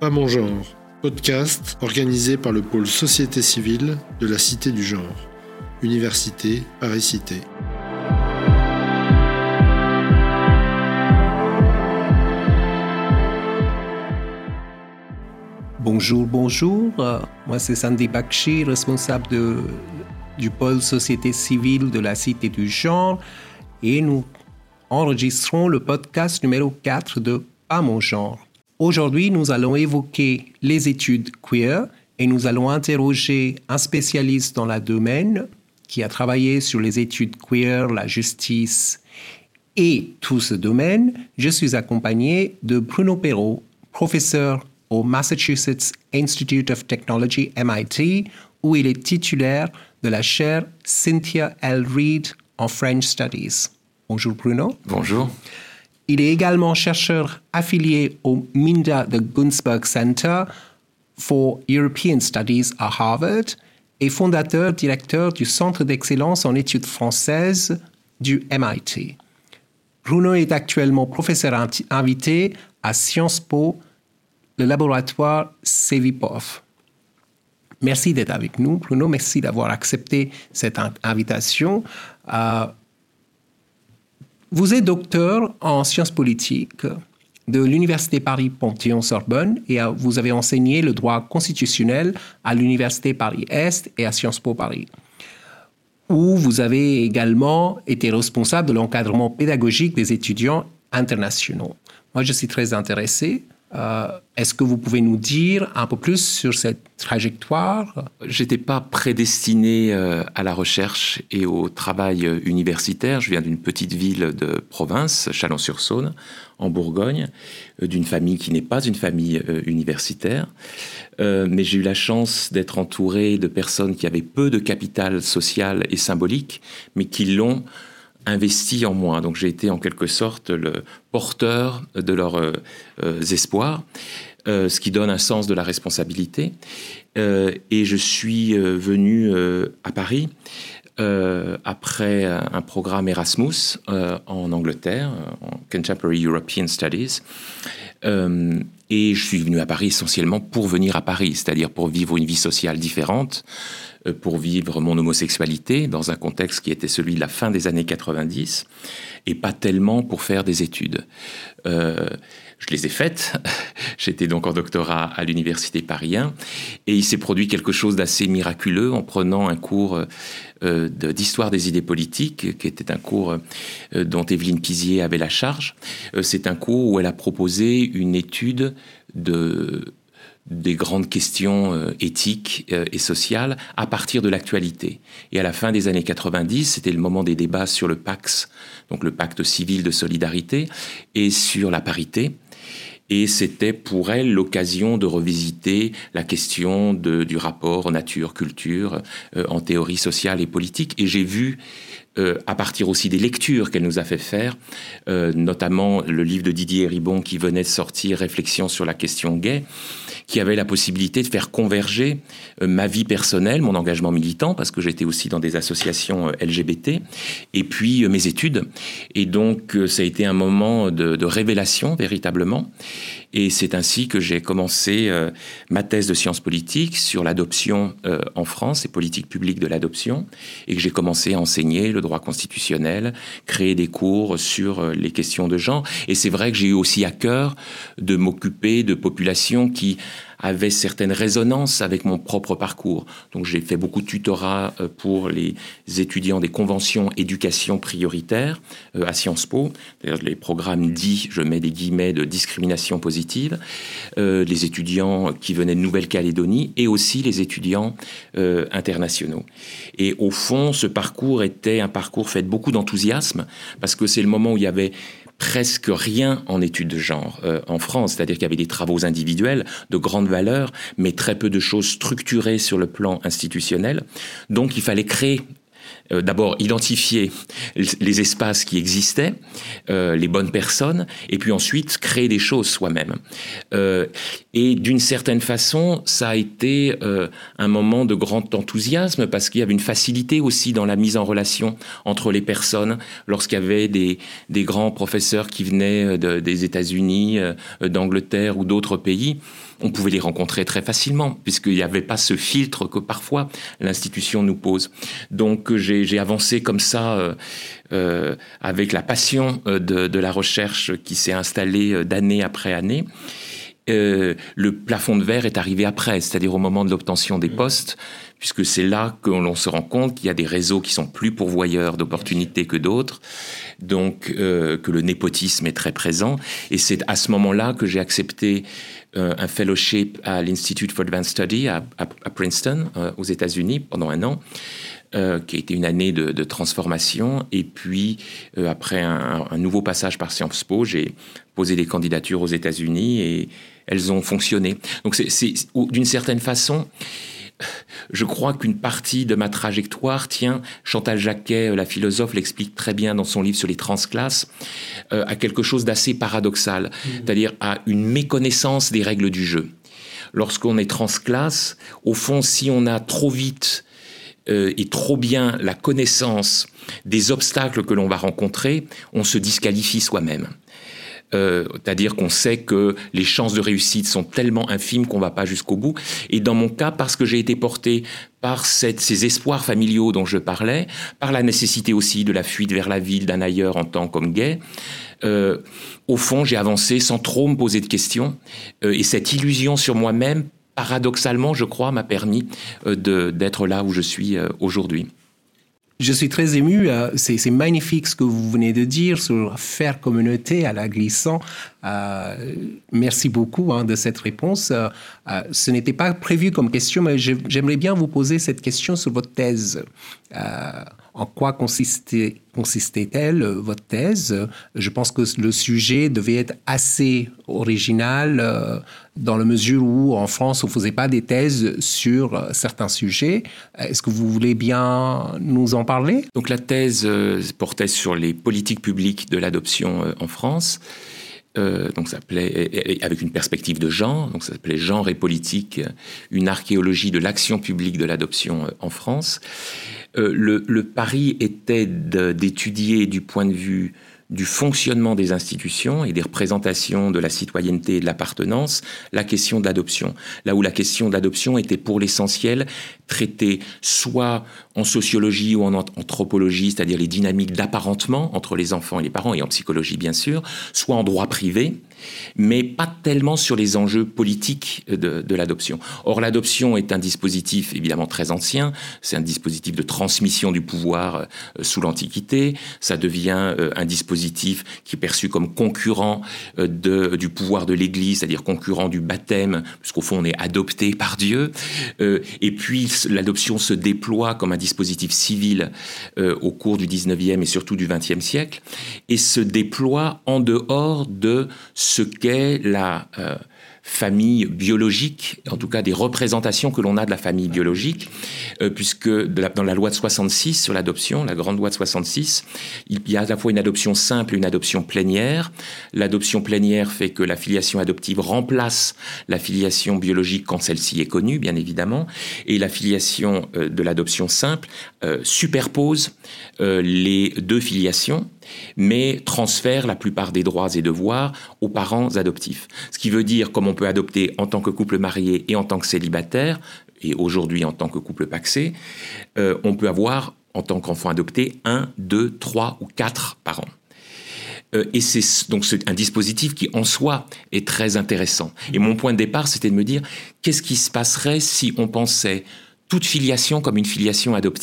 Pas mon genre, podcast organisé par le pôle Société civile de la Cité du genre, Université Paris-Cité. Bonjour. Moi, c'est Sandy Bakshi, responsable du pôle Société civile de la Cité du genre. Et nous enregistrons le podcast numéro 4 de Pas mon genre. Aujourd'hui, nous allons évoquer les études queer et nous allons interroger un spécialiste dans le domaine qui a travaillé sur les études queer, la justice et tout ce domaine. Je suis accompagné de Bruno Perrault, professeur au Massachusetts Institute of Technology, MIT, où il est titulaire de la chaire Cynthia L. Reid en French Studies. Bonjour Bruno. Bonjour. Il est également chercheur affilié au Minda de Gunsberg Center for European Studies à Harvard et directeur du Centre d'excellence en études françaises du MIT. Bruno est actuellement professeur invité à Sciences Po, le laboratoire CEVIPOF. Merci d'être avec nous, Bruno. Merci d'avoir accepté cette invitation. Vous êtes docteur en sciences politiques de l'Université Paris-Panthéon-Sorbonne et vous avez enseigné le droit constitutionnel à l'Université Paris-Est et à Sciences Po Paris, où vous avez également été responsable de l'encadrement pédagogique des étudiants internationaux. Moi, je suis très intéressé. Est-ce que vous pouvez nous dire un peu plus sur cette trajectoire ? J'étais pas prédestiné à la recherche et au travail universitaire. Je viens d'une petite ville de province, Chalon-sur-Saône, en Bourgogne, d'une famille qui n'est pas une famille universitaire. Mais j'ai eu la chance d'être entouré de personnes qui avaient peu de capital social et symbolique, mais qui l'ont investi en moi. Donc j'ai été en quelque sorte le porteur de leurs espoirs, ce qui donne un sens de la responsabilité. Et je suis venu à Paris après un programme Erasmus en Angleterre, en Contemporary European Studies. Et je suis venu à Paris essentiellement pour venir à Paris, c'est-à-dire pour vivre une vie sociale différente, pour vivre mon homosexualité dans un contexte qui était celui de la fin des années 90, et pas tellement pour faire des études. Je les ai faites. J'étais donc en doctorat à l'université Paris 1, et il s'est produit quelque chose d'assez miraculeux en prenant un cours d'histoire des idées politiques, qui était un cours dont Evelyne Pizier avait la charge. C'est un cours où elle a proposé une étude des grandes questions éthiques et sociales à partir de l'actualité. Et à la fin des années 90, c'était le moment des débats sur le PACS, donc le pacte civil de solidarité, et sur la parité. Et c'était pour elle l'occasion de revisiter la question du rapport nature-culture en théorie sociale et politique. Et j'ai vu, à partir aussi des lectures qu'elle nous a fait faire, notamment le livre de Didier Ribon qui venait de sortir, Réflexions sur la question gay, qui avait la possibilité de faire converger ma vie personnelle, mon engagement militant, parce que j'étais aussi dans des associations LGBT, et puis mes études. Et donc, ça a été un moment de révélation, véritablement. Et c'est ainsi que j'ai commencé ma thèse de sciences politiques sur l'adoption en France, et politiques publiques de l'adoption, et que j'ai commencé à enseigner le droit constitutionnel, créer des cours sur les questions de genre. Et c'est vrai que j'ai eu aussi à cœur de m'occuper de populations qui avaient certaines résonances avec mon propre parcours. Donc j'ai fait beaucoup de tutorat pour les étudiants des conventions éducation prioritaire à Sciences Po, d'ailleurs les programmes dits, je mets des guillemets, de discrimination positive, les étudiants qui venaient de Nouvelle-Calédonie et aussi les étudiants internationaux. Et au fond, ce parcours était un parcours fait de beaucoup d'enthousiasme, parce que c'est le moment où il y avait presque rien en études de genre en France, c'est-à-dire qu'il y avait des travaux individuels de grande valeur, mais très peu de choses structurées sur le plan institutionnel. Donc il fallait créer d'abord identifier les espaces qui existaient, les bonnes personnes, et puis ensuite créer des choses soi-même. Et d'une certaine façon, ça a été un moment de grand enthousiasme parce qu'il y avait une facilité aussi dans la mise en relation entre les personnes. Lorsqu'il y avait des grands professeurs qui venaient des États-Unis, d'Angleterre ou d'autres pays, on pouvait les rencontrer très facilement, puisqu'il n'y avait pas ce filtre que parfois l'institution nous pose. Donc j'ai avancé comme ça, avec la passion de la recherche qui s'est installée d'année après année. Le plafond de verre est arrivé après, c'est-à-dire au moment de l'obtention des postes, puisque c'est là que l'on se rend compte qu'il y a des réseaux qui sont plus pourvoyeurs d'opportunités que d'autres, donc que le népotisme est très présent. Et c'est à ce moment-là que j'ai accepté un fellowship à l'Institute for Advanced Study à Princeton, aux États-Unis, pendant 1 an, qui a été une année de transformation. Et puis, après un nouveau passage par Sciences Po, j'ai posé des candidatures aux États-Unis et elles ont fonctionné. Donc, c'est d'une certaine façon, je crois qu'une partie de ma trajectoire tient, Chantal Jacquet, la philosophe, l'explique très bien dans son livre sur les transclasses, à quelque chose d'assez paradoxal, c'est-à-dire à une méconnaissance des règles du jeu. Lorsqu'on est transclasse, au fond, si on a trop vite et trop bien la connaissance des obstacles que l'on va rencontrer, on se disqualifie soi-même. C'est-à-dire qu'on sait que les chances de réussite sont tellement infimes qu'on ne va pas jusqu'au bout. Et dans mon cas, parce que j'ai été porté par ces espoirs familiaux dont je parlais, par la nécessité aussi de la fuite vers la ville d'un ailleurs en tant qu'homme gay, au fond, j'ai avancé sans trop me poser de questions. Et cette illusion sur moi-même, paradoxalement, je crois, m'a permis d'être là où je suis aujourd'hui. Je suis très ému. C'est magnifique ce que vous venez de dire sur faire communauté à la Glissant. Merci beaucoup de cette réponse. Ce n'était pas prévu comme question, mais j'aimerais bien vous poser cette question sur votre thèse. En quoi consistait-elle, votre thèse? Je pense que le sujet devait être assez original dans la mesure où, en France, on ne faisait pas des thèses sur certains sujets. Est-ce que vous voulez bien nous en parler? Donc la thèse portait sur les politiques publiques de l'adoption en France. Donc ça s'appelait, avec une perspective de genre, donc ça s'appelait Genre et politique, une archéologie de l'action publique de l'adoption en France. Le pari était d'étudier du point de vue du fonctionnement des institutions et des représentations de la citoyenneté et de l'appartenance, la question de l'adoption. Là où la question de l'adoption était pour l'essentiel traitée soit en sociologie ou en anthropologie, c'est-à-dire les dynamiques d'apparentement entre les enfants et les parents, et en psychologie bien sûr, soit en droit privé, mais pas tellement sur les enjeux politiques de l'adoption. Or, l'adoption est un dispositif évidemment très ancien, c'est un dispositif de transmission du pouvoir sous l'Antiquité, ça devient un dispositif qui est perçu comme concurrent du pouvoir de l'Église, c'est-à-dire concurrent du baptême, puisqu'au fond on est adopté par Dieu, et puis l'adoption se déploie comme un dispositif civil au cours du 19e et surtout du 20e siècle, et se déploie en dehors de ce qu'est la famille biologique, en tout cas des représentations que l'on a de la famille biologique, puisque dans la loi de 66 sur l'adoption, la grande loi de 66, il y a à la fois une adoption simple et une adoption plénière. L'adoption plénière fait que la filiation adoptive remplace la filiation biologique quand celle-ci est connue, bien évidemment, et la filiation de l'adoption simple superpose les deux filiations, mais transfère la plupart des droits et devoirs aux parents adoptifs. Ce qui veut dire, comme on peut adopter en tant que couple marié et en tant que célibataire, et aujourd'hui en tant que couple pacsé, on peut avoir en tant qu'enfant adopté 1, 2, 3 ou 4 parents. Et c'est donc un dispositif qui en soi est très intéressant. Et mon point de départ, c'était de me dire, qu'est-ce qui se passerait si on pensait toute filiation comme une filiation adoptive ?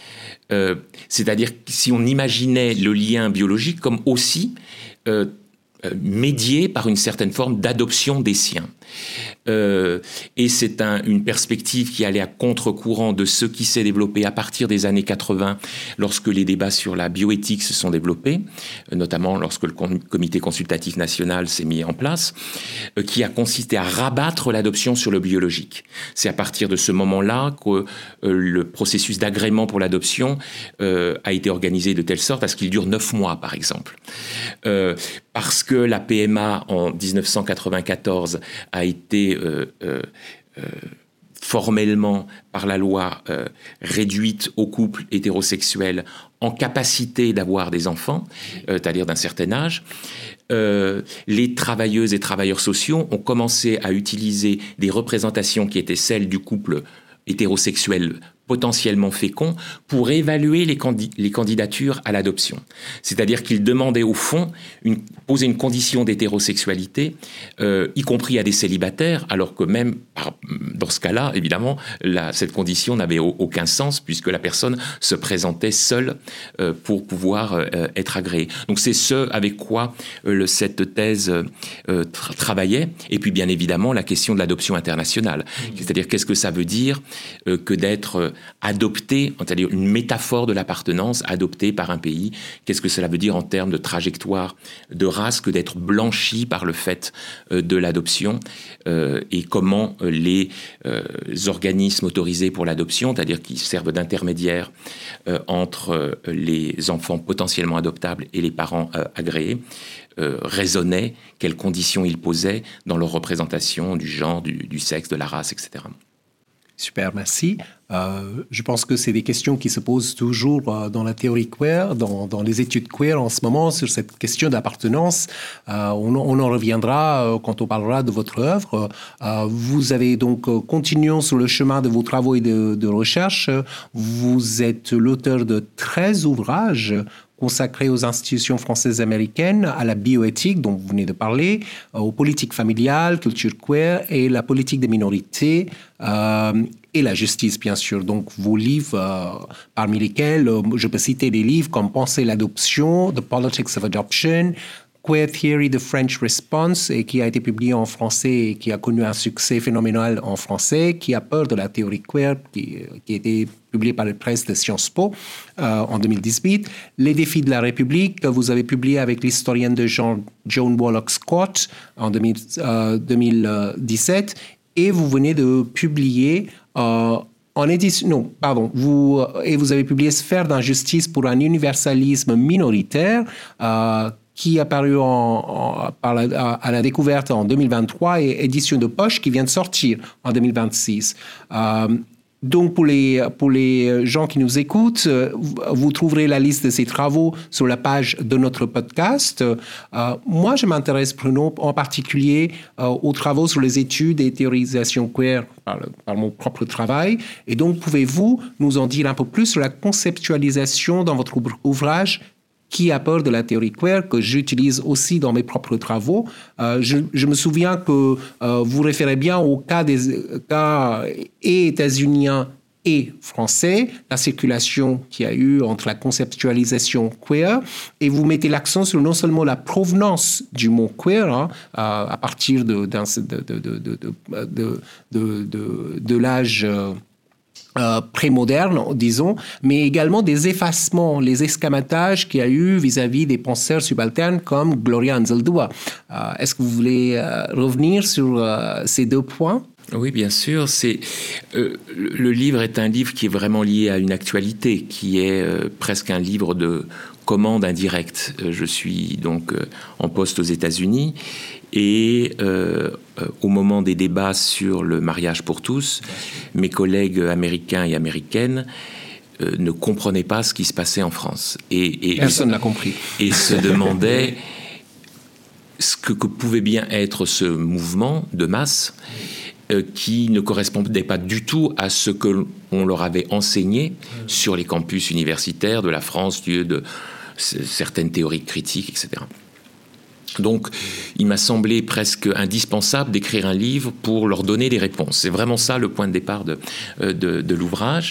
C'est-à-dire si on imaginait le lien biologique comme aussi médié par une certaine forme d'adoption des siens. Et c'est une perspective qui allait à contre-courant de ce qui s'est développé à partir des années 80, lorsque les débats sur la bioéthique se sont développés, notamment lorsque le comité consultatif national s'est mis en place, qui a consisté à rabattre l'adoption sur le biologique. C'est à partir de ce moment-là que le processus d'agrément pour l'adoption a été organisé de telle sorte à ce qu'il dure 9 mois, par exemple. Parce que la PMA, en 1994, a été formellement, par la loi, réduite aux couples hétérosexuels en capacité d'avoir des enfants, c'est-à-dire d'un certain âge. Les travailleuses et travailleurs sociaux ont commencé à utiliser des représentations qui étaient celles du couple hétérosexuel potentiellement féconds pour évaluer les candidatures à l'adoption. C'est-à-dire qu'ils demandaient au fond, poser une condition d'hétérosexualité, y compris à des célibataires, alors que même dans ce cas-là, évidemment, cette condition n'avait aucun sens puisque la personne se présentait seule pour pouvoir être agréée. Donc c'est ce avec quoi cette thèse travaillait. Et puis bien évidemment la question de l'adoption internationale. C'est-à-dire qu'est-ce que ça veut dire que d'être adopté, c'est-à-dire une métaphore de l'appartenance adoptée par un pays. Qu'est-ce que cela veut dire en termes de trajectoire de race que d'être blanchi par le fait de l'adoption et comment les organismes autorisés pour l'adoption, c'est-à-dire qui servent d'intermédiaires entre les enfants potentiellement adoptables et les parents agréés, raisonnaient, quelles conditions ils posaient dans leur représentation du genre, du sexe, de la race, etc. Super, merci. Je pense que c'est des questions qui se posent toujours dans la théorie queer, dans les études queer en ce moment, sur cette question d'appartenance. On en reviendra quand on parlera de votre œuvre. Vous avez donc, continuons sur le chemin de vos travaux et de recherche. Vous êtes l'auteur de 13 ouvrages consacrés aux institutions françaises américaines, à la bioéthique dont vous venez de parler, aux politiques familiales, culture queer et la politique des minorités et la justice, bien sûr. Donc, vos livres, parmi lesquels je peux citer des livres comme Penser l'adoption, The Politics of Adoption, Queer Theory, The French Response, et qui a été publié en français et qui a connu un succès phénoménal en français, qui a peur de la théorie queer, qui a été publié par la presse de Sciences Po en 2018. Les défis de la République, que vous avez publié avec l'historienne de genre Joan Wallock Scott en 2017. Et vous venez de publier en édition, vous avez publié Sphère d'injustice pour un universalisme minoritaire, qui est apparu à la découverte en 2023 et édition de poche qui vient de sortir en 2026. Donc, pour les gens qui nous écoutent, vous trouverez la liste de ces travaux sur la page de notre podcast. Moi, je m'intéresse, Bruno, en particulier aux travaux sur les études et théorisations queer par mon propre travail. Et donc, pouvez-vous nous en dire un peu plus sur la conceptualisation dans votre ouvrage qui a peur de la théorie queer, que j'utilise aussi dans mes propres travaux. Je me souviens que vous référez bien au cas états-uniens et français, la circulation qu'il y a eu entre la conceptualisation queer, et vous mettez l'accent sur non seulement la provenance du mot queer, à partir de l'âge prémoderne, disons, mais également des effacements, les escamatages qu'il y a eu vis-à-vis des penseurs subalternes comme Gloria Anzaldúa. Est-ce que vous voulez revenir sur ces deux points ? Oui, bien sûr. Le livre est un livre qui est vraiment lié à une actualité, qui est presque un livre de commande indirecte. Je suis donc en poste aux États-Unis et au moment des débats sur le mariage pour tous, mes collègues américains et américaines ne comprenaient pas ce qui se passait en France. Personne n'a compris. Et se demandaient ce que pouvait bien être ce mouvement de masse qui ne correspondait pas du tout à ce qu'on leur avait enseigné sur les campus universitaires de la France, de certaines théories critiques, etc. Donc, il m'a semblé presque indispensable d'écrire un livre pour leur donner des réponses. C'est vraiment ça le point de départ de l'ouvrage.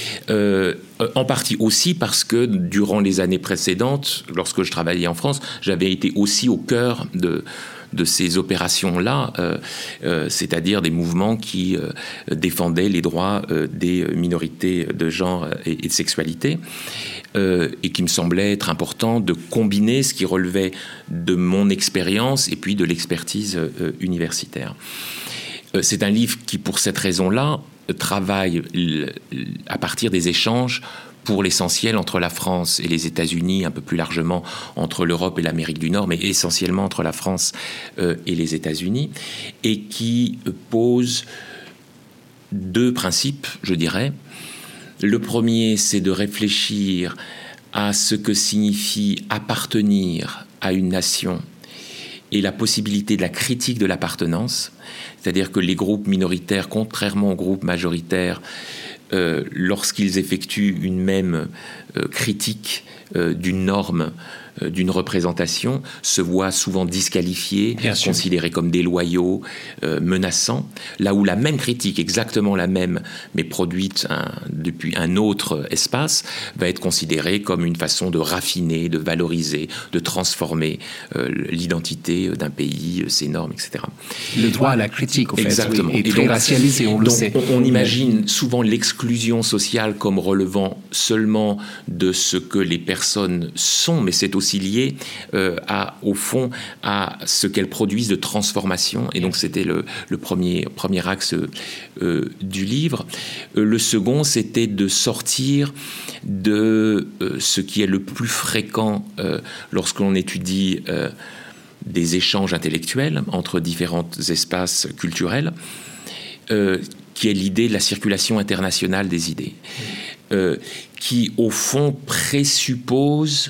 En partie aussi parce que durant les années précédentes, lorsque je travaillais en France, j'avais été aussi au cœur de ces opérations-là, c'est-à-dire des mouvements qui défendaient les droits des minorités de genre et de sexualité, et qui me semblait être important de combiner ce qui relevait de mon expérience et puis de l'expertise universitaire. C'est un livre qui, pour cette raison-là, travaille à partir des échanges pour l'essentiel entre la France et les États-Unis, un peu plus largement entre l'Europe et l'Amérique du Nord, mais essentiellement entre la France et les États-Unis, et qui pose deux principes, je dirais. Le premier, c'est de réfléchir à ce que signifie appartenir à une nation et la possibilité de la critique de l'appartenance, c'est-à-dire que les groupes minoritaires, contrairement aux groupes majoritaires, lorsqu'ils effectuent une même critique d'une norme, d'une représentation, se voient souvent disqualifiés, considérés comme déloyaux, menaçants, là où la même critique, exactement la même, mais produite depuis un autre espace, va être considérée comme une façon de raffiner, de valoriser, de transformer l'identité d'un pays, ses normes, etc. Le droit à la critique, en fait, exactement. est très racialisé, on le sait. On imagine souvent l'exclusion sociale comme relevant seulement de ce que les personnes sont, mais c'est aussi lié au fond à ce qu'elles produisent de transformation. Et donc c'était le premier axe du livre. Le second, c'était de sortir de ce qui est le plus fréquent lorsque l'on étudie des échanges intellectuels entre différents espaces culturels, qui est l'idée de la circulation internationale des idées, qui au fond présuppose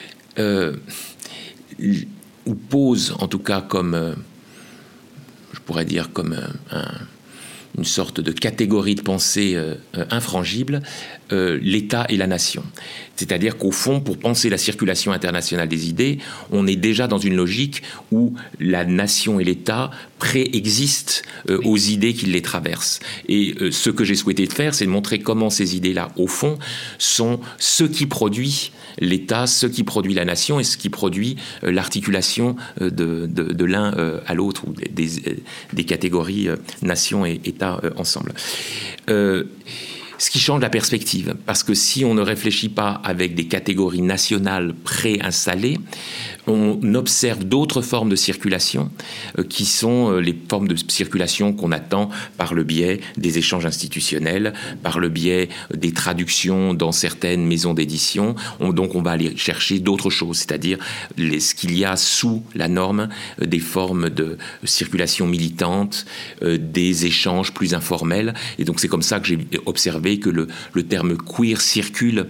ou pose en tout cas comme, je pourrais dire comme une sorte de catégorie de pensée infrangible, l'État et la nation. C'est-à-dire qu'au fond, pour penser la circulation internationale des idées, on est déjà dans une logique où la nation et l'État préexistent aux idées qui les traversent. Et ce que j'ai souhaité faire, c'est de montrer comment ces idées-là, au fond, sont ce qui produit l'État, ce qui produit la nation et ce qui produit l'articulation de l'un à l'autre, ou des catégories nation et État ensemble. Ce qui change la perspective, parce que si on ne réfléchit pas avec des catégories nationales préinstallées, on observe d'autres formes de circulation qui sont les formes de circulation qu'on attend par le biais des échanges institutionnels, par le biais des traductions dans certaines maisons d'édition. Donc on va aller chercher d'autres choses, c'est-à-dire ce qu'il y a sous la norme, des formes de circulation militante, des échanges plus informels. Et donc c'est comme ça que j'ai observé que le terme queer circule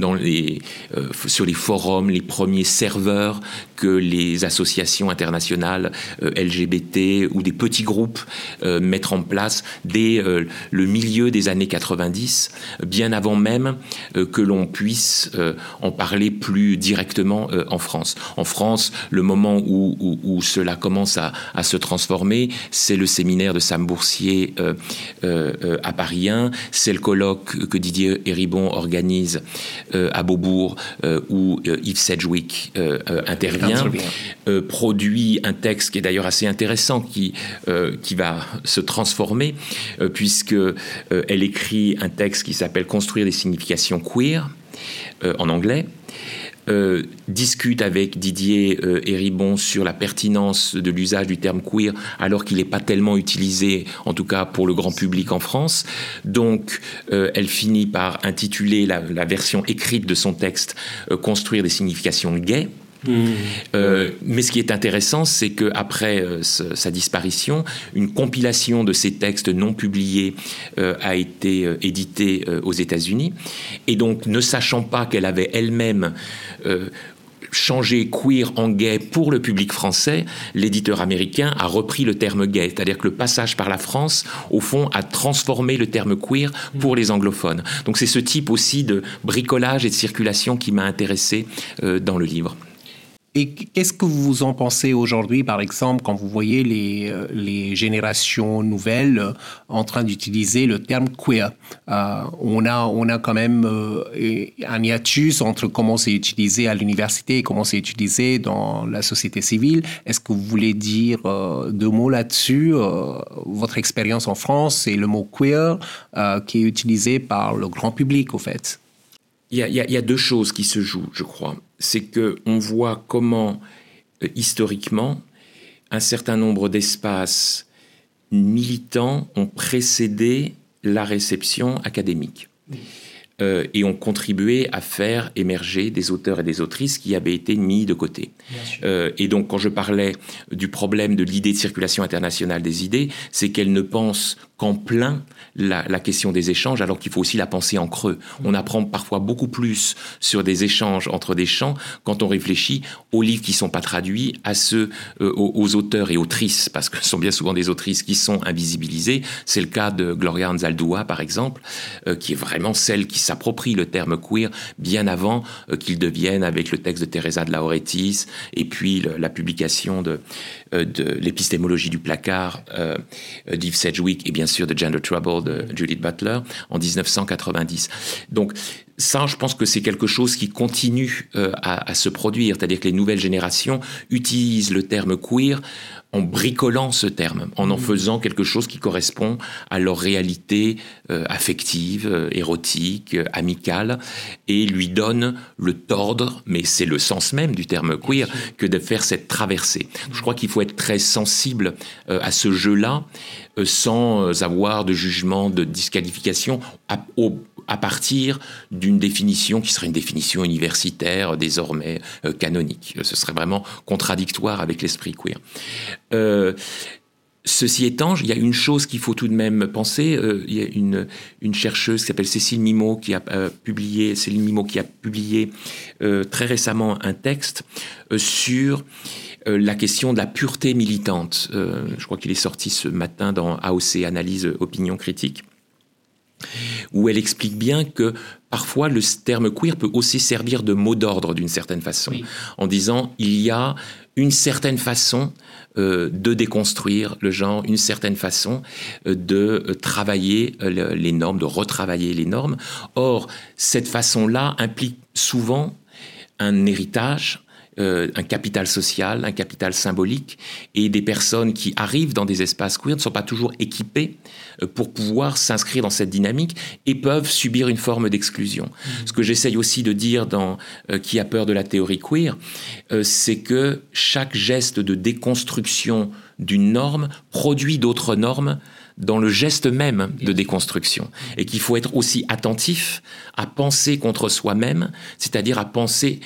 sur les forums, les premiers serveurs que les associations internationales LGBT ou des petits groupes mettent en place dès le milieu des années 90, bien avant même que l'on puisse en parler plus directement en France. En France, le moment où cela commence à se transformer, c'est le séminaire de Sam Boursier à Paris 1, c'est le colloque que Didier Héribon organise à Beaubourg, où Yves Sedgwick intervient, produit un texte qui est d'ailleurs assez intéressant, qui va se transformer, puisque elle écrit un texte qui s'appelle « Construire des significations queer » en anglais, discute avec Didier Héribon sur la pertinence de l'usage du terme queer alors qu'il n'est pas tellement utilisé, en tout cas pour le grand public en France. Donc elle finit par intituler la version écrite de son texte « Construire des significations gays ». Mais ce qui est intéressant, c'est qu'après sa disparition, une compilation de ces textes non publiés a été éditée aux États-Unis. Et donc, ne sachant pas qu'elle avait elle-même changé queer en gay pour le public français, l'éditeur américain a repris le terme gay. C'est-à-dire que le passage par la France, au fond, a transformé le terme queer pour les anglophones. Donc c'est ce type aussi de bricolage et de circulation qui m'a intéressé dans le livre. Et qu'est-ce que vous en pensez aujourd'hui, par exemple, quand vous voyez les générations nouvelles en train d'utiliser le terme queer? On a quand même un hiatus entre comment c'est utilisé à l'université et comment c'est utilisé dans la société civile. Est-ce que vous voulez dire 2 mots là-dessus? Votre expérience en France et le mot queer qui est utilisé par le grand public, au fait. Il y a 2 choses qui se jouent, je crois. C'est qu'on voit comment, historiquement, un certain nombre d'espaces militants ont précédé la réception académique et ont contribué à faire émerger des auteurs et des autrices qui avaient été mis de côté. Et donc, quand je parlais du problème de l'idée de circulation internationale des idées, c'est qu'elle ne pense qu'en plein la question des échanges, alors qu'il faut aussi la penser en creux. On apprend parfois beaucoup plus sur des échanges entre des champs quand on réfléchit aux livres qui ne sont pas traduits, à ceux, aux auteurs et autrices, parce que ce sont bien souvent des autrices qui sont invisibilisées. C'est le cas de Gloria Anzaldúa, par exemple, qui est vraiment celle qui s'approprie le terme queer bien avant qu'il devienne, avec le texte de Teresa de Lauretis et puis la publication de l'épistémologie du placard d'Yves Sedgwick et bien sûr de Gender Trouble de Judith Butler en 1990. Donc ça, je pense que c'est quelque chose qui continue à se produire, c'est-à-dire que les nouvelles générations utilisent le terme queer en bricolant ce terme, en faisant quelque chose qui correspond à leur réalité affective, érotique, amicale, et lui donne le tordre, mais c'est le sens même du terme queer, que de faire cette traversée. Je crois qu'il faut être très sensible à ce jeu-là, sans avoir de jugement, de disqualification, à partir d'une définition qui serait une définition universitaire, désormais canonique. Ce serait vraiment contradictoire avec l'esprit queer. Ceci étant, il y a une chose qu'il faut tout de même penser. Il y a une chercheuse qui s'appelle Cécile Mimot qui a publié très récemment un texte sur la question de la pureté militante. Je crois qu'il est sorti ce matin dans AOC Analyse Opinion Critique, où elle explique bien que parfois le terme queer peut aussi servir de mot d'ordre d'une certaine façon, en disant il y a une certaine façon de déconstruire le genre, une certaine façon de travailler les normes, de retravailler les normes. Or, cette façon-là implique souvent un héritage, un capital social, un capital symbolique, et des personnes qui arrivent dans des espaces queer ne sont pas toujours équipées pour pouvoir s'inscrire dans cette dynamique et peuvent subir une forme d'exclusion. Ce que j'essaye aussi de dire dans Qui a peur de la théorie queer, c'est que chaque geste de déconstruction d'une norme produit d'autres normes dans le geste même de déconstruction, et qu'il faut être aussi attentif à penser contre soi-même, c'est-à-dire à penser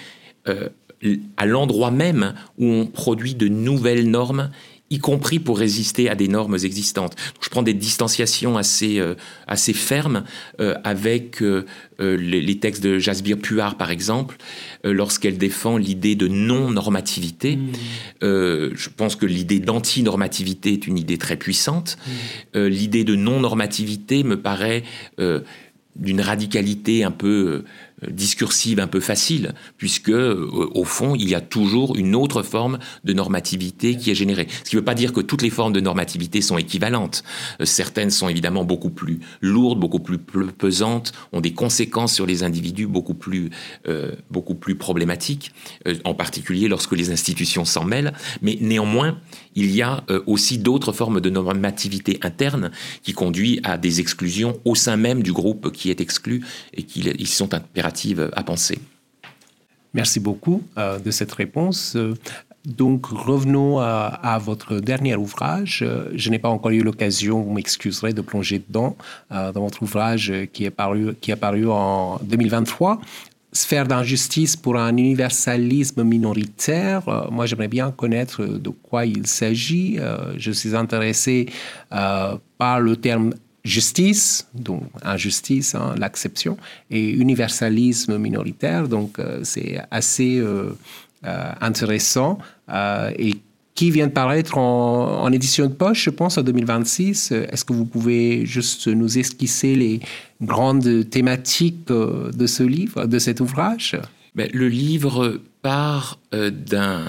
à l'endroit même où on produit de nouvelles normes, y compris pour résister à des normes existantes. Donc, je prends des distanciations assez fermes avec les textes de Jasbir Puar, par exemple, lorsqu'elle défend l'idée de non-normativité. Je pense que l'idée d'anti-normativité est une idée très puissante. L'idée de non-normativité me paraît d'une radicalité un peu discursive, un peu facile, puisque au fond, il y a toujours une autre forme de normativité qui est générée. Ce qui ne veut pas dire que toutes les formes de normativité sont équivalentes. Certaines sont évidemment beaucoup plus lourdes, beaucoup plus pesantes, ont des conséquences sur les individus beaucoup plus problématiques, en particulier lorsque les institutions s'en mêlent. Mais néanmoins, il y a aussi d'autres formes de normativité interne qui conduisent à des exclusions au sein même du groupe qui est exclu et qui sont impératives à penser. Merci beaucoup de cette réponse. Donc, revenons à votre dernier ouvrage. Je n'ai pas encore eu l'occasion, vous m'excuserez, de plonger dedans, dans votre ouvrage qui est paru en 2023. Sphère d'injustice pour un universalisme minoritaire. Moi, j'aimerais bien connaître de quoi il s'agit. Je suis intéressé par le terme justice, donc injustice, l'acception, et universalisme minoritaire. Donc, c'est assez intéressant et qui vient de paraître en édition de poche, je pense, en 2026. Est-ce que vous pouvez juste nous esquisser les grandes thématiques de ce livre, de cet ouvrage ? Le livre part d'un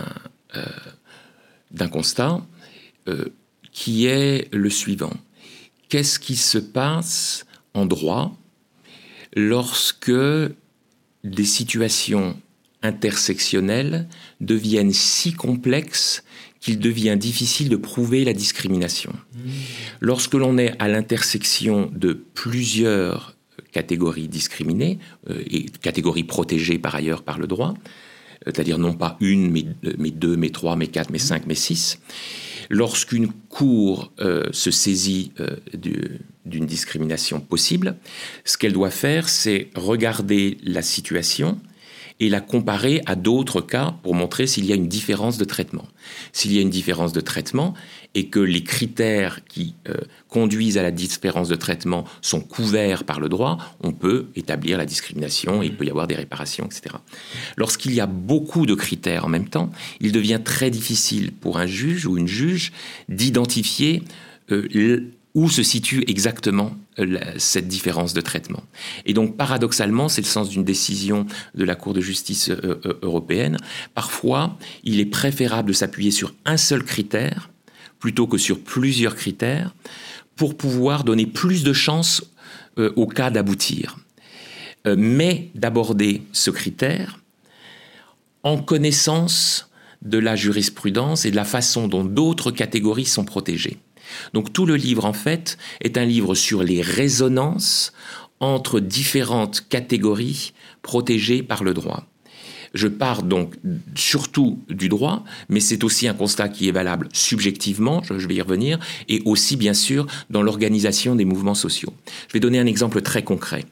constat qui est le suivant. Qu'est-ce qui se passe en droit lorsque des situations intersectionnelles deviennent si complexes qu'il devient difficile de prouver la discrimination. Lorsque l'on est à l'intersection de plusieurs catégories discriminées, et catégories protégées par ailleurs par le droit, c'est-à-dire non pas une, mais deux, mais trois, mais quatre, mais cinq, mais six, lorsqu'une cour se saisit d'une discrimination possible, ce qu'elle doit faire, c'est regarder la situation et la comparer à d'autres cas pour montrer s'il y a une différence de traitement. S'il y a une différence de traitement et que les critères qui conduisent à la différence de traitement sont couverts par le droit, on peut établir la discrimination et il peut y avoir des réparations, etc. Lorsqu'il y a beaucoup de critères en même temps, il devient très difficile pour un juge ou une juge d'identifier où se situe exactement cette différence de traitement. Et donc, paradoxalement, c'est le sens d'une décision de la Cour de justice européenne. Parfois, il est préférable de s'appuyer sur un seul critère plutôt que sur plusieurs critères pour pouvoir donner plus de chances au cas d'aboutir. Mais d'aborder ce critère en connaissance de la jurisprudence et de la façon dont d'autres catégories sont protégées. Donc tout le livre, en fait, est un livre sur les résonances entre différentes catégories protégées par le droit. Je pars donc surtout du droit, mais c'est aussi un constat qui est valable subjectivement, je vais y revenir, et aussi, bien sûr, dans l'organisation des mouvements sociaux. Je vais donner un exemple très concret.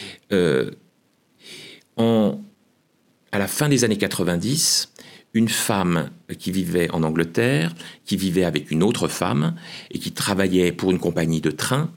À la fin des années 90, une femme qui vivait en Angleterre, qui vivait avec une autre femme et qui travaillait pour une compagnie de train,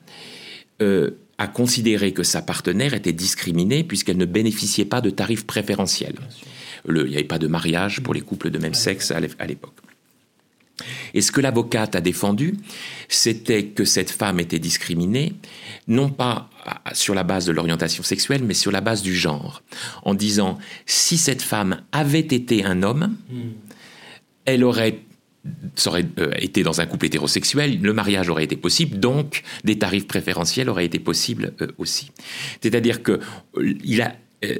a considéré que sa partenaire était discriminée puisqu'elle ne bénéficiait pas de tarifs préférentiels. Il n'y avait pas de mariage pour les couples de même sexe à l'époque. Et ce que l'avocate a défendu, c'était que cette femme était discriminée, non pas sur la base de l'orientation sexuelle, mais sur la base du genre, en disant si cette femme avait été un homme, elle aurait été dans un couple hétérosexuel, le mariage aurait été possible, donc des tarifs préférentiels auraient été possibles aussi. C'est-à-dire que il a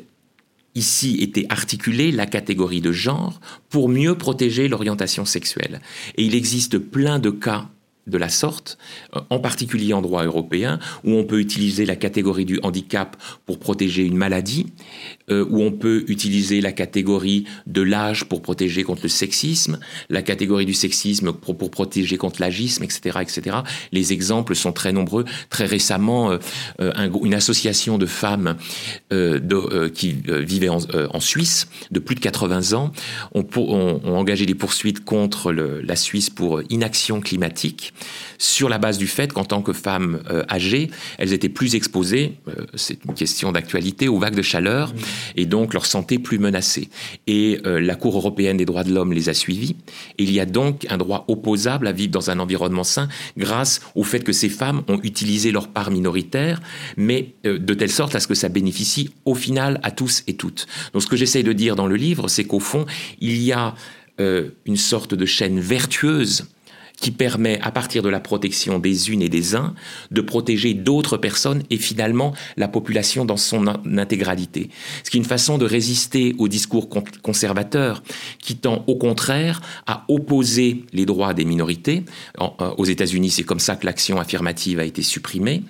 ici été articulée la catégorie de genre pour mieux protéger l'orientation sexuelle. Et il existe plein de cas de la sorte, en particulier en droit européen, où on peut utiliser la catégorie du handicap pour protéger une maladie, où on peut utiliser la catégorie de l'âge pour protéger contre le sexisme, la catégorie du sexisme pour protéger contre l'agisme, etc., etc. Les exemples sont très nombreux. Très récemment, une association de femmes qui vivaient en Suisse de plus de 80 ans ont engagé des poursuites contre la Suisse pour inaction climatique, sur la base du fait qu'en tant que femmes âgées, elles étaient plus exposées, c'est une question d'actualité, aux vagues de chaleur, et donc leur santé plus menacée. Et la Cour européenne des droits de l'homme les a suivies, et il y a donc un droit opposable à vivre dans un environnement sain grâce au fait que ces femmes ont utilisé leur part minoritaire, mais de telle sorte à ce que ça bénéficie au final à tous et toutes. Donc ce que j'essaye de dire dans le livre, c'est qu'au fond, il y a une sorte de chaîne vertueuse qui permet, à partir de la protection des unes et des uns, de protéger d'autres personnes et finalement la population dans son intégralité. Ce qui est une façon de résister au discours conservateur qui tend au contraire à opposer les droits des minorités. Aux États-Unis, c'est comme ça que l'action affirmative a été supprimée.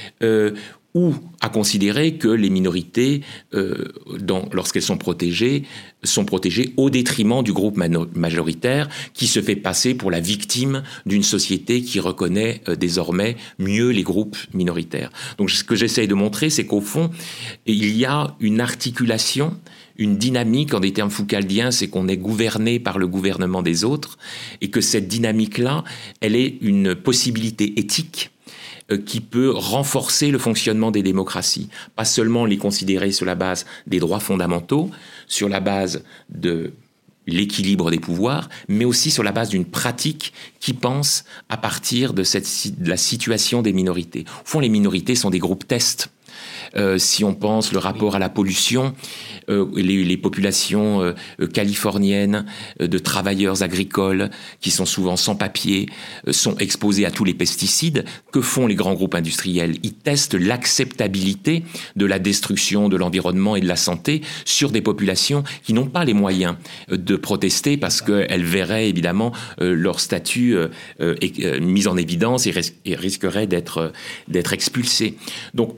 Ou à considérer que les minorités, lorsqu'elles sont protégées au détriment du groupe majoritaire qui se fait passer pour la victime d'une société qui reconnaît désormais mieux les groupes minoritaires. Donc ce que j'essaye de montrer, c'est qu'au fond, il y a une articulation, une dynamique, en des termes foucaldiens, c'est qu'on est gouverné par le gouvernement des autres, et que cette dynamique-là, elle est une possibilité éthique qui peut renforcer le fonctionnement des démocraties. Pas seulement les considérer sur la base des droits fondamentaux, sur la base de l'équilibre des pouvoirs, mais aussi sur la base d'une pratique qui pense à partir de la situation des minorités. Au fond, les minorités sont des groupes tests. si on pense le rapport à la pollution, les populations californiennes de travailleurs agricoles qui sont souvent sans papier, sont exposés à tous les pesticides. Que font les grands groupes industriels? Ils testent l'acceptabilité de la destruction de l'environnement et de la santé sur des populations qui n'ont pas les moyens de protester parce qu'elles verraient évidemment leur statut mis en évidence et risqueraient d'être expulsées. Donc,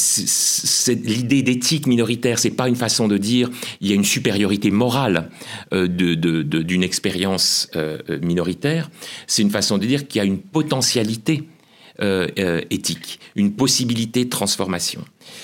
l'idée d'éthique minoritaire, c'est pas une façon de dire il y a une supériorité morale d'une expérience minoritaire. C'est une façon de dire qu'il y a une potentialité éthique, une possibilité de transformation.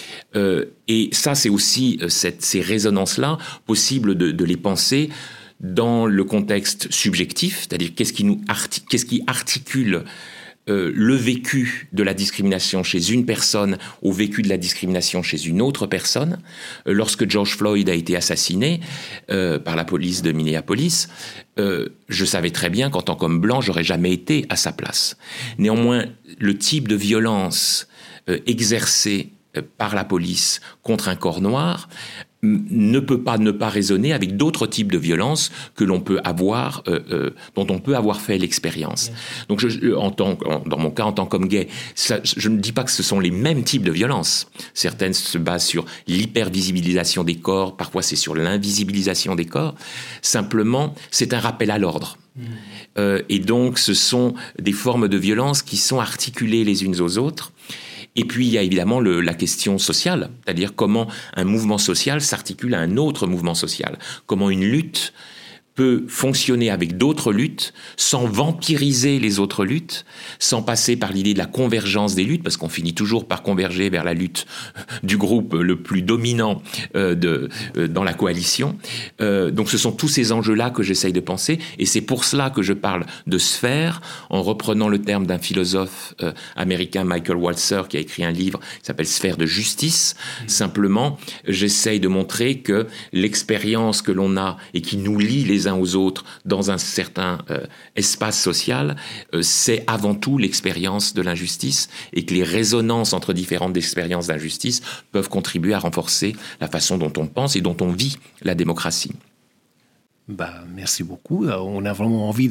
Et ça, c'est aussi ces résonances-là possibles de les penser dans le contexte subjectif, c'est-à-dire qu'est-ce qui articule le vécu de la discrimination chez une personne au vécu de la discrimination chez une autre personne. Lorsque George Floyd a été assassiné par la police de Minneapolis, je savais très bien qu'en tant qu'homme blanc, j'aurais jamais été à sa place. Néanmoins, le type de violence exercée par la police contre un corps noir ne peut pas ne pas résonner avec d'autres types de violences que l'on peut avoir, dont on peut avoir fait l'expérience. Donc, dans mon cas, en tant qu'homme gay, je ne dis pas que ce sont les mêmes types de violences. Certaines se basent sur l'hypervisibilisation des corps, parfois c'est sur l'invisibilisation des corps. Simplement, c'est un rappel à l'ordre. Et donc, ce sont des formes de violence qui sont articulées les unes aux autres. Et puis, il y a évidemment la question sociale, c'est-à-dire comment un mouvement social s'articule à un autre mouvement social. Comment une lutte peut fonctionner avec d'autres luttes sans vampiriser les autres luttes, sans passer par l'idée de la convergence des luttes, parce qu'on finit toujours par converger vers la lutte du groupe le plus dominant dans la coalition. Donc ce sont tous ces enjeux-là que j'essaye de penser, et c'est pour cela que je parle de sphère, en reprenant le terme d'un philosophe américain, Michael Walzer, qui a écrit un livre qui s'appelle « Sphère de justice ». Simplement, j'essaye de montrer que l'expérience que l'on a et qui nous lie les uns aux autres dans un certain espace social, c'est avant tout l'expérience de l'injustice, et que les résonances entre différentes expériences d'injustice peuvent contribuer à renforcer la façon dont on pense et dont on vit la démocratie. Merci beaucoup. On a vraiment envie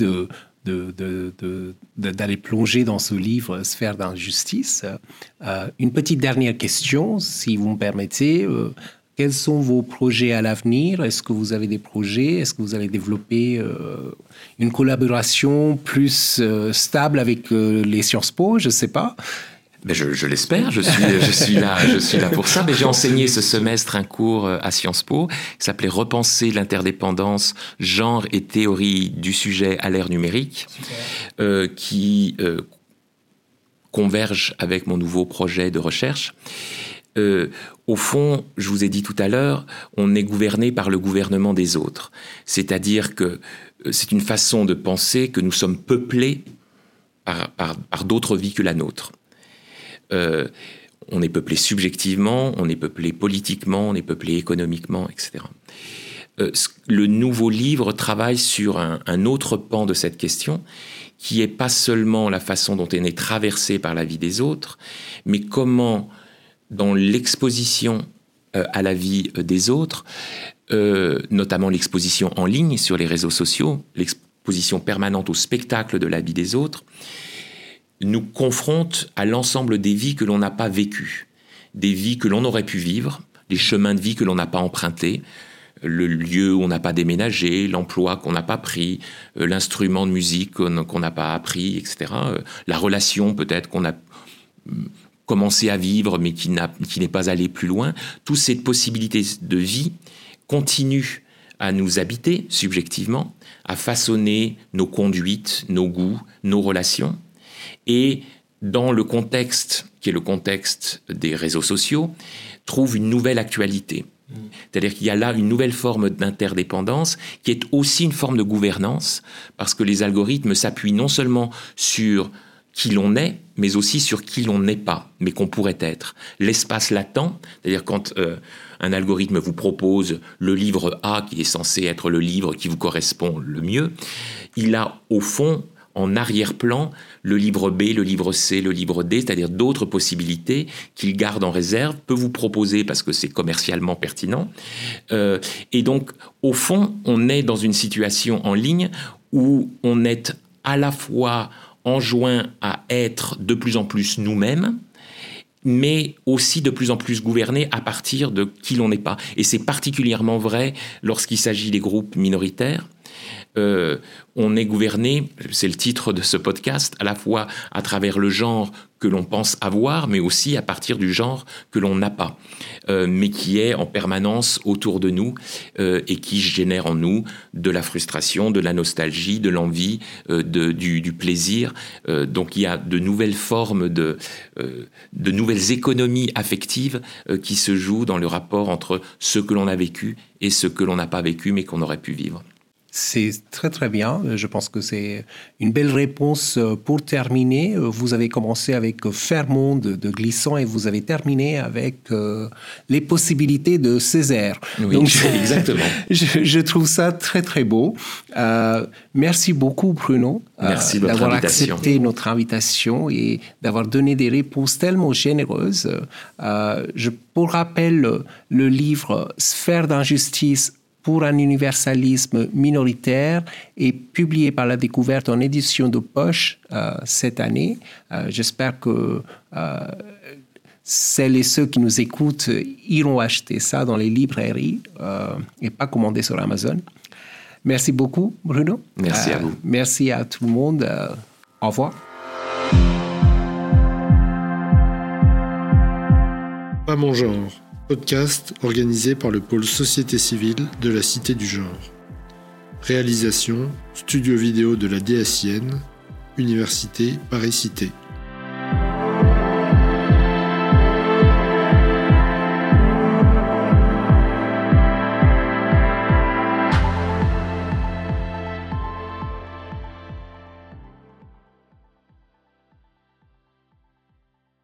d'aller plonger dans ce livre « Sphère d'injustice ». Une petite dernière question, si vous me permettez. Quels sont vos projets à l'avenir? Est-ce que vous avez des projets? Est-ce que vous allez développer une collaboration plus stable avec les Sciences Po? Je ne sais pas. Ben je l'espère, je suis là pour ça. Mais j'ai enseigné ce semestre un cours à Sciences Po qui s'appelait « Repenser l'interdépendance, genre et théorie du sujet à l'ère numérique », qui converge avec mon nouveau projet de recherche. Au fond, je vous ai dit tout à l'heure, on est gouverné par le gouvernement des autres. C'est-à-dire que c'est une façon de penser que nous sommes peuplés par d'autres vies que la nôtre. On est peuplé subjectivement, on est peuplé politiquement, on est peuplé économiquement, etc. Le nouveau livre travaille sur un autre pan de cette question, qui est pas seulement la façon dont on est traversé par la vie des autres, mais comment, dans l'exposition à la vie des autres, notamment l'exposition en ligne sur les réseaux sociaux, l'exposition permanente au spectacle de la vie des autres, nous confronte à l'ensemble des vies que l'on n'a pas vécues, des vies que l'on aurait pu vivre, les chemins de vie que l'on n'a pas empruntés, le lieu où on n'a pas déménagé, l'emploi qu'on n'a pas pris, l'instrument de musique qu'on n'a pas appris, etc. La relation peut-être qu'on a commencé à vivre mais qui n'est pas allé plus loin. Toutes ces possibilités de vie continuent à nous habiter subjectivement, à façonner nos conduites, nos goûts, nos relations. Et dans le contexte, qui est le contexte des réseaux sociaux, trouve une nouvelle actualité. C'est-à-dire qu'il y a là une nouvelle forme d'interdépendance qui est aussi une forme de gouvernance, parce que les algorithmes s'appuient non seulement sur qui l'on est, mais aussi sur qui l'on n'est pas, mais qu'on pourrait être. L'espace latent, c'est-à-dire quand un algorithme vous propose le livre A, qui est censé être le livre qui vous correspond le mieux, il a au fond en arrière-plan le livre B, le livre C, le livre D, c'est-à-dire d'autres possibilités qu'il garde en réserve, peut vous proposer parce que c'est commercialement pertinent. Et donc, au fond, on est dans une situation en ligne où on est à la fois enjoint à être de plus en plus nous-mêmes, mais aussi de plus en plus gouverné à partir de qui l'on n'est pas. Et c'est particulièrement vrai lorsqu'il s'agit des groupes minoritaires. On est gouverné, c'est le titre de ce podcast, à la fois à travers le genre que l'on pense avoir, mais aussi à partir du genre que l'on n'a pas, mais qui est en permanence autour de nous et qui génère en nous de la frustration, de la nostalgie, de l'envie, du plaisir. Donc il y a de nouvelles formes, de nouvelles économies affectives qui se jouent dans le rapport entre ce que l'on a vécu et ce que l'on n'a pas vécu, mais qu'on aurait pu vivre. C'est très très bien. Je pense que c'est une belle réponse pour terminer. Vous avez commencé avec Fermont de Glissant et vous avez terminé avec les possibilités de Césaire. Oui, donc, exactement. Je trouve ça très très beau. Merci beaucoup Bruno d'avoir accepté notre invitation et d'avoir donné des réponses tellement généreuses. Pour rappel, le livre Sphère d'injustice pour un universalisme minoritaire est publié par La Découverte en édition de poche cette année. J'espère que celles et ceux qui nous écoutent iront acheter ça dans les librairies et pas commander sur Amazon. Merci beaucoup, Bruno. Merci à vous. Merci à tout le monde. Au revoir. Pas mon genre. Podcast organisé par le pôle Société Civile de la Cité du Genre. Réalisation, studio vidéo de la DSIN, Université Paris-Cité.